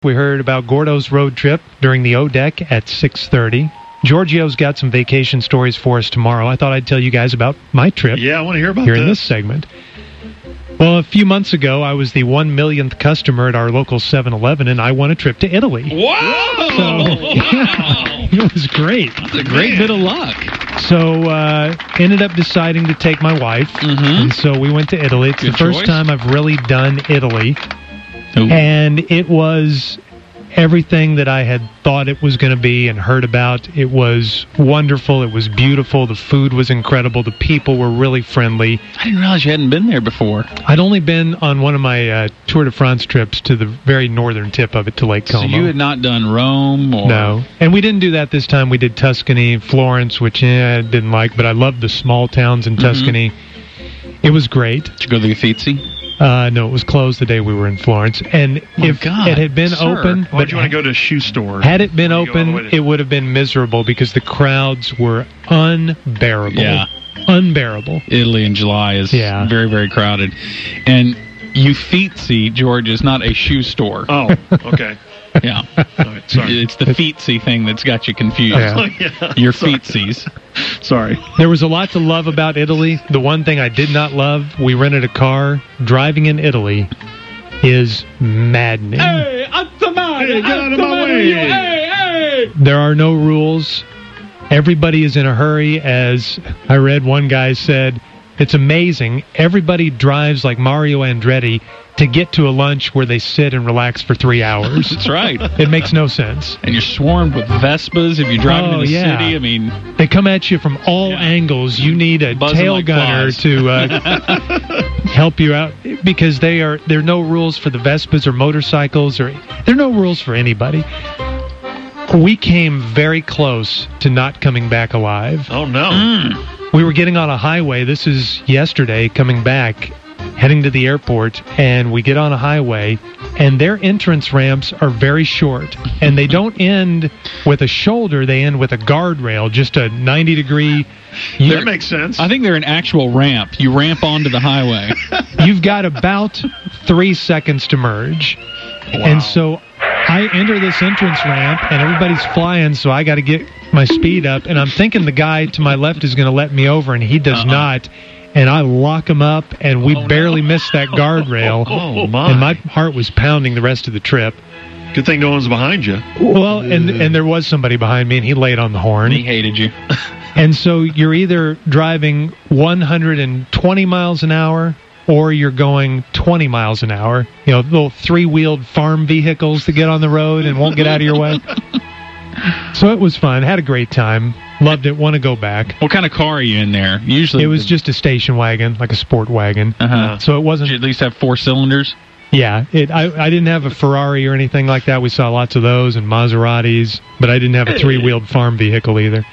We heard about Gordo's road trip during the O-Deck at 6:30. Giorgio's got some vacation stories for us tomorrow. I thought I'd tell you guys about my trip. Yeah, I want to hear about here in this segment. Well, a few months ago, I was the 1 millionth customer at our local 7-Eleven, and I won a trip to Italy. Wow! So, it was great. That's a great bit of luck. So, ended up deciding to take my wife, and so we went to Italy. It's Good the first choice. time I've really done Italy, Ooh. and it was everything that I had thought it was going to be and heard about. It was wonderful. It was beautiful. The food was incredible. The people were really friendly. I didn't realize you hadn't been there before. I'd only been on one of my Tour de France trips to the very northern tip of it, to Lake Como. So you had not done Rome or... No. And we didn't do that this time. We did Tuscany, Florence, which I didn't like, but I loved the small towns in Tuscany. It was great. Did you go to the Uffizi? No, it was closed the day we were in Florence. And if God, it had been sir. open... Why would you want to go to a shoe store? Had it been Why do you go all the way open, to- it would have been miserable because the crowds were unbearable. Yeah. Unbearable. Italy in July is Yeah. very, very crowded. And Uffizi, George, is not a shoe store. Oh, okay. Yeah. All right, sorry. It's the feetsy thing that's got you confused. Yeah. Oh, yeah. Your Sorry. feetsies. Sorry. There was a lot to love about Italy. The one thing I did not love, we rented a car. Driving in Italy is maddening. Hey, Hey, get out of my way. There are no rules. Everybody is in a hurry. As I read, one guy said, it's amazing. Everybody drives like Mario Andretti to get to a lunch where they sit and relax for 3 hours. That's right. It makes no sense. And you're swarmed with Vespas if you're driving in the yeah. city. I mean, They come at you from all angles. You need a Buzzing tail like gunner flies. to help you out because there are no rules for the Vespas or motorcycles, or there are no rules for anybody. We came very close to not coming back alive. Oh, no. We were getting on a highway. This is yesterday, coming back, heading to the airport, and we get on a highway, and their entrance ramps are very short, and they don't end with a shoulder. They end with a guardrail, just a 90-degree. That makes sense. I think they're an actual ramp. You ramp onto the highway. You've got about 3 seconds to merge. And so I enter this entrance ramp, and everybody's flying, so I got to get my speed up. And I'm thinking the guy to my left is going to let me over, and he does not. And I lock him up, and we barely missed that guardrail. Oh, my. And my heart was pounding the rest of the trip. Good thing no one's behind you. Well, and there was somebody behind me, and he laid on the horn. He hated you. And so you're either driving 120 miles an hour or you're going 20 miles an hour. You know, little three-wheeled farm vehicles that get on the road and won't get out of your way. So it was fun. Had a great time. Loved it. Want to go back. What kind of car are you in there? Usually It was just a station wagon, like a sport wagon. Uh-huh. So it Did wasn't... you at least have 4 cylinders? Yeah, I didn't have a Ferrari or anything like that. We saw lots of those and Maseratis, but I didn't have a three-wheeled farm vehicle either.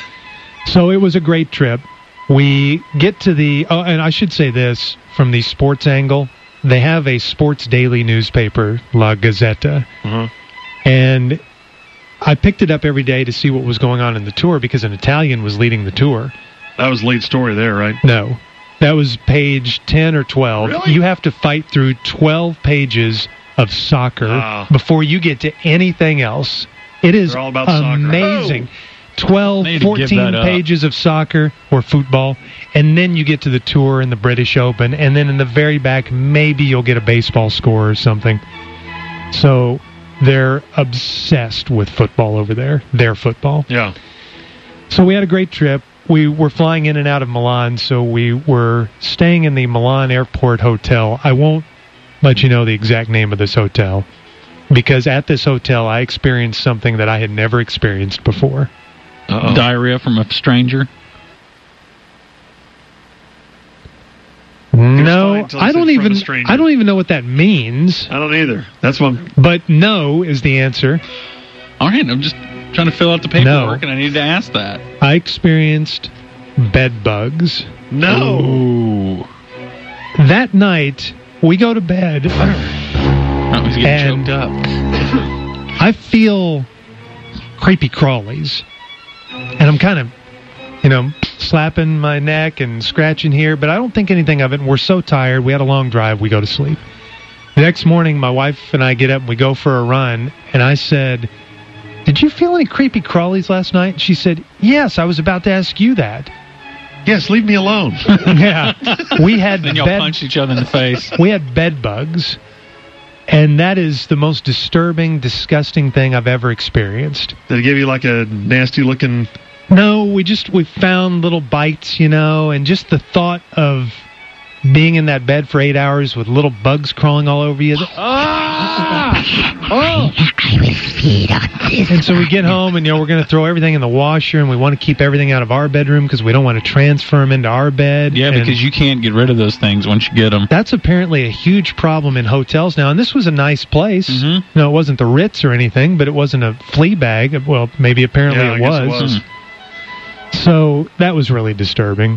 So it was a great trip. We get to the... Oh, and I should say this, from the sports angle, they have a sports daily newspaper, La Gazzetta, and I picked it up every day to see what was going on in the tour because an Italian was leading the tour. That was the lead story there, right? No. That was page 10 or 12. Really? You have to fight through 12 pages of soccer Wow. before you get to anything else. It is They're all about soccer. amazing. 12, They need to give 14 that up. pages of soccer or football, and then you get to the tour and the British Open, and then in the very back, maybe you'll get a baseball score or something. So they're obsessed with football over there, their football. Yeah. So we had a great trip. We were flying in and out of Milan, so we were staying in the Milan Airport Hotel. I won't let you know the exact name of this hotel, because at this hotel I experienced something that I had never experienced before. Uh-oh. Diarrhea from a stranger? No, fine till I it's don't from a even stranger. I don't even know what that means. I don't either. That's one. But no is the answer. All right, I'm just trying to fill out the paperwork, and I need to ask that. I experienced bed bugs. No. Ooh. That night, we go to bed. Oh, he's getting And- choked up. I feel creepy crawlies. And I'm kind of, slapping my neck and scratching here, but I don't think anything of it. And we're so tired. We had a long drive. We go to sleep. The next morning, my wife and I get up and we go for a run, and I said, "Did you feel any creepy crawlies last night?" She said, "Yes, I was about to ask you that." Yes, leave me alone. Yeah. We had Then y'all punched each other in the face. We had bed bugs, and that is the most disturbing, disgusting thing I've ever experienced. Did it give you like a nasty-looking... No, we found little bites, and just the thought of being in that bed for 8 hours with little bugs crawling all over you. And so we get home, and we're going to throw everything in the washer, and we want to keep everything out of our bedroom because we don't want to transfer them into our bed. Yeah, because you can't get rid of those things once you get them. That's apparently a huge problem in hotels now, and this was a nice place. Mm-hmm. No, it wasn't the Ritz or anything, but it wasn't a flea bag. Well, maybe apparently it was. So that was really disturbing.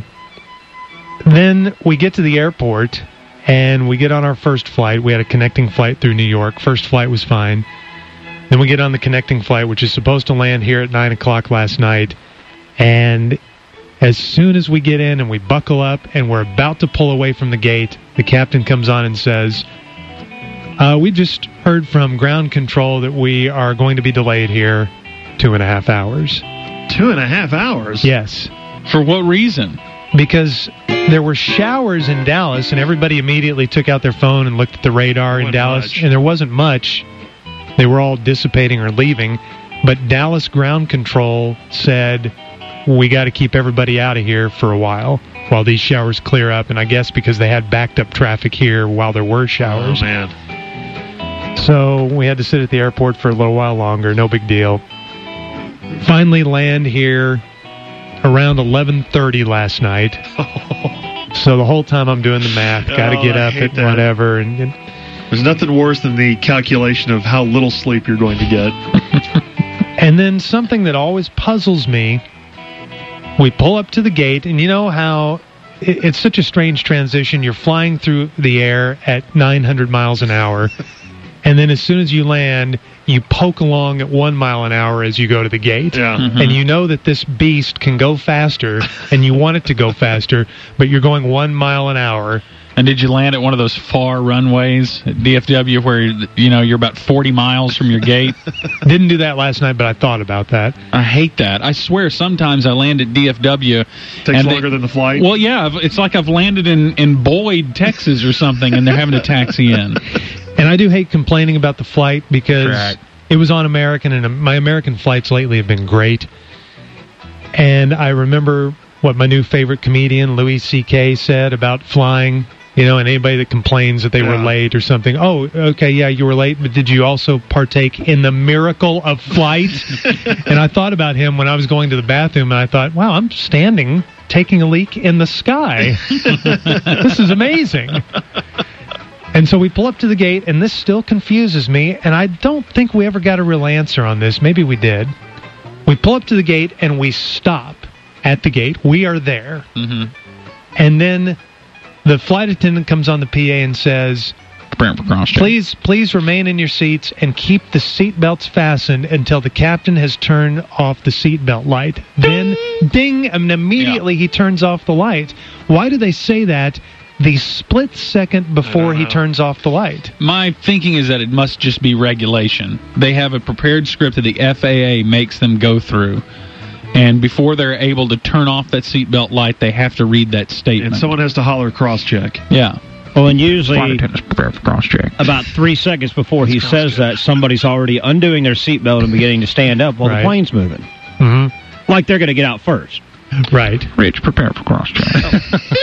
Then we get to the airport, and we get on our first flight. We had a connecting flight through New York. First flight was fine. Then we get on the connecting flight, which is supposed to land here at 9 o'clock last night. And as soon as we get in and we buckle up and we're about to pull away from the gate, the captain comes on and says, "We just heard from ground control that we are going to be delayed here 2.5 hours." 2.5 hours? Yes. For what reason? Because there were showers in Dallas, and everybody immediately took out their phone and looked at the radar in Dallas, and there wasn't much. They were all dissipating or leaving, but Dallas ground control said, "We got to keep everybody out of here for a while these showers clear up," and I guess because they had backed up traffic here while there were showers. Oh, man. So we had to sit at the airport for a little while longer, no big deal. Finally land here around 11:30 last night. So the whole time I'm doing the math, got to get up at whatever. And there's nothing worse than the calculation of how little sleep you're going to get. And then something that always puzzles me, we pull up to the gate, and you know how it's such a strange transition. You're flying through the air at 900 miles an hour, and then as soon as you land, you poke along at 1 mile an hour as you go to the gate. Yeah. Mm-hmm. And you know that this beast can go faster, and you want it to go faster, but you're going 1 mile an hour. And did you land at one of those far runways at DFW where, you're about 40 miles from your gate? Didn't do that last night, but I thought about that. I hate that. I swear sometimes I land at DFW. Takes longer than the flight? Well, yeah. It's like I've landed in Boyd, Texas or something, and they're having to taxi in. And I do hate complaining about the flight because it was on American, and my American flights lately have been great. And I remember what my new favorite comedian, Louis C.K., said about flying, and anybody that complains that they were late or something. Oh, okay, yeah, you were late, but did you also partake in the miracle of flight? And I thought about him when I was going to the bathroom, and I thought, wow, I'm standing taking a leak in the sky. This is amazing. And so we pull up to the gate, and this still confuses me, and I don't think we ever got a real answer on this. Maybe we did. We pull up to the gate, and we stop at the gate. We are there. Mm-hmm. And then the flight attendant comes on the PA and says, please remain in your seats and keep the seat belts fastened until the captain has turned off the seat belt light. Then, ding, and immediately he turns off the light. Why do they say that the split second before he turns off the light? My thinking is that it must just be regulation. They have a prepared script that the FAA makes them go through. And before they're able to turn off that seatbelt light, they have to read that statement. And someone has to holler cross-check. Yeah. Well, and usually about 3 seconds before he says that, somebody's already undoing their seatbelt and beginning to stand up while the plane's moving. Mm-hmm. Like they're going to get out first. Right. Rich, prepare for cross-check.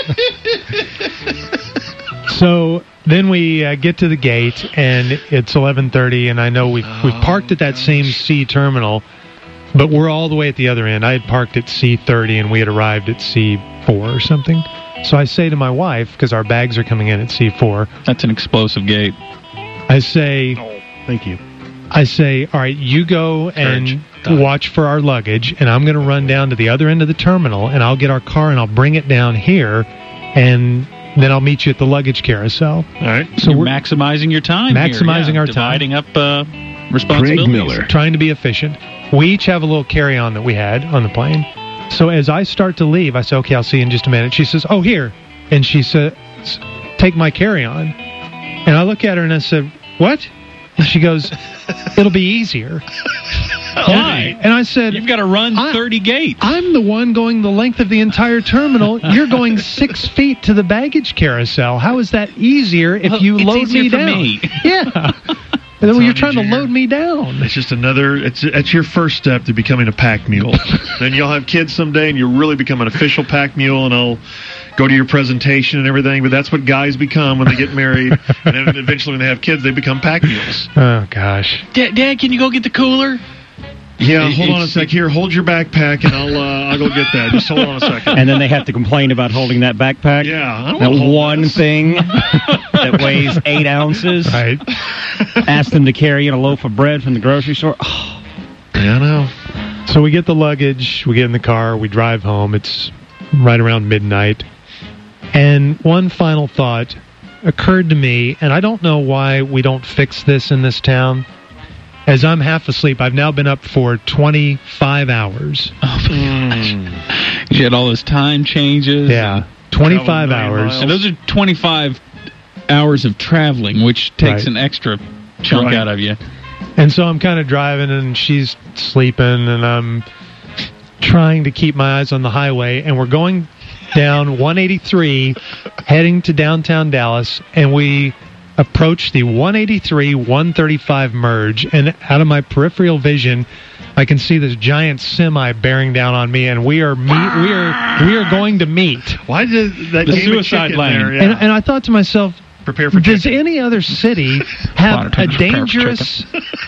So then we get to the gate, and it's 11:30, and I know we've parked at that same C terminal, but we're all the way at the other end. I had parked at C30, and we had arrived at C4 or something. So I say to my wife, because our bags are coming in at C4. That's an explosive gate. I say... Oh, thank you. I say, all right, you go and watch for our luggage, and I'm going to run down to the other end of the terminal, and I'll get our car, and I'll bring it down here, and then I'll meet you at the luggage carousel. All right. So we're maximizing your time. Maximizing our dividing up responsibilities. Craig Miller. Trying to be efficient. We each have a little carry-on that we had on the plane. So as I start to leave, I say, okay, I'll see you in just a minute. She says, oh, here. And she says, take my carry-on. And I look at her and I said, "What?" And she goes, "It'll be easier." Why? And I said, "You've got to run 30 gates. I'm the one going the length of the entire terminal. You're going 6 feet to the baggage carousel. How is that easier if you load me down?" Me. Yeah. Well, you're trying to load me down. It's just it's your first step to becoming a pack mule. Then you'll have kids someday, and you'll really become an official pack mule, and I'll go to your presentation and everything. But that's what guys become when they get married, and then eventually when they have kids, they become pack mules. Oh, gosh. Dad, can you go get the cooler? Yeah, hold on a sec. Here, hold your backpack, and I'll go get that. Just hold on a second. And then they have to complain about holding that backpack. Yeah, I don't that want to hold one this thing that weighs 8 ounces. Right. Ask them to carry in a loaf of bread from the grocery store. Oh. Yeah, I know. So we get the luggage, we get in the car, we drive home. It's right around midnight. And one final thought occurred to me, and I don't know why we don't fix this in this town. As I'm half asleep, I've now been up for 25 hours. Oh, you had all those time changes. Yeah, 25 hours. And those are 25 hours of traveling, which takes an extra chunk out of you. And so I'm kind of driving, and she's sleeping, and I'm trying to keep my eyes on the highway, and we're going down 183, heading to downtown Dallas, and we approach the 183-135 merge, and out of my peripheral vision, I can see this giant semi bearing down on me, and we are going to meet. Why did that the suicide lane? There, yeah. And I thought to myself, prepare for does chicken. any other city have a dangerous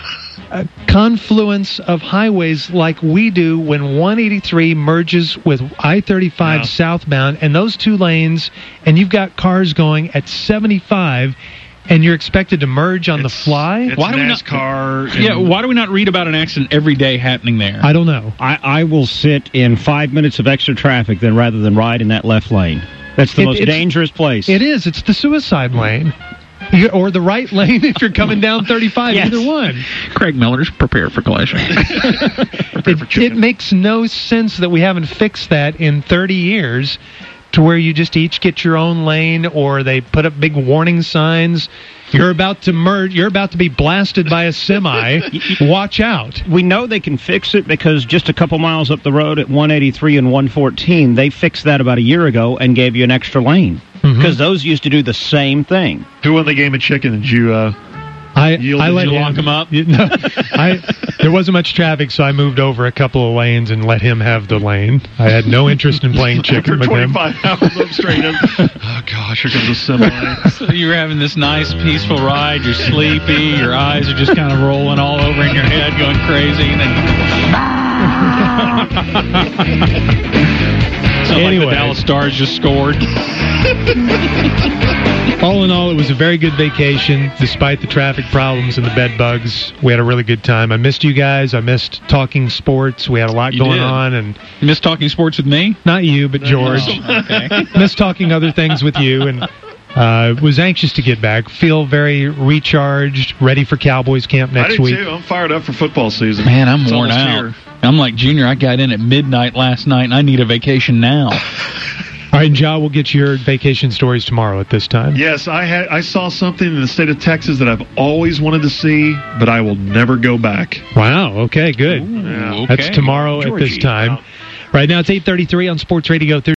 confluence of highways like we do when 183 merges with I-35 southbound, and those two lanes, and you've got cars going at 75, and you're expected to merge on the fly? It's why do NASCAR. why do we not read about an accident every day happening there? I don't know. I will sit in 5 minutes of extra traffic rather than ride in that left lane. That's the most dangerous place. It is. It's the suicide lane. Or the right lane if you're coming down 35, Yes. either one. Craig Miller's prepare for collision. It makes no sense that we haven't fixed that in 30 years to where you just each get your own lane, or they put up big warning signs. You're about to merge. You're about to be blasted by a semi. Watch out. We know they can fix it because just a couple miles up the road at 183 and 114, they fixed that about a year ago and gave you an extra lane. Because those used to do the same thing. Who won the game of chicken? Did you? I let him lock him up. There wasn't much traffic, so I moved over a couple of lanes and let him have the lane. I had no interest in playing chicken with him. 25 hours up straight up. Oh gosh, here comes a semi. So you're having this nice, peaceful ride. You're sleepy. Your eyes are just kind of rolling all over in your head, going crazy, and then. Anyway, like the Dallas Stars just scored. All in all, it was a very good vacation, despite the traffic problems and the bed bugs. We had a really good time. I missed you guys. I missed talking sports. We had a lot going on. And you missed talking sports with me? Not you, but George. Okay. Missed talking other things with you, and was anxious to get back. Feel very recharged, ready for Cowboys camp next week. I do too. I'm fired up for football season. Man, I'm worn out. Here. I'm like Junior. I got in at midnight last night, and I need a vacation now. All right, Ja, we'll get your vacation stories tomorrow at this time. Yes, I saw something in the state of Texas that I've always wanted to see, but I will never go back. Wow, okay, good. Ooh, That's tomorrow Georgie. At this time. Right now it's 8:33 on Sports Radio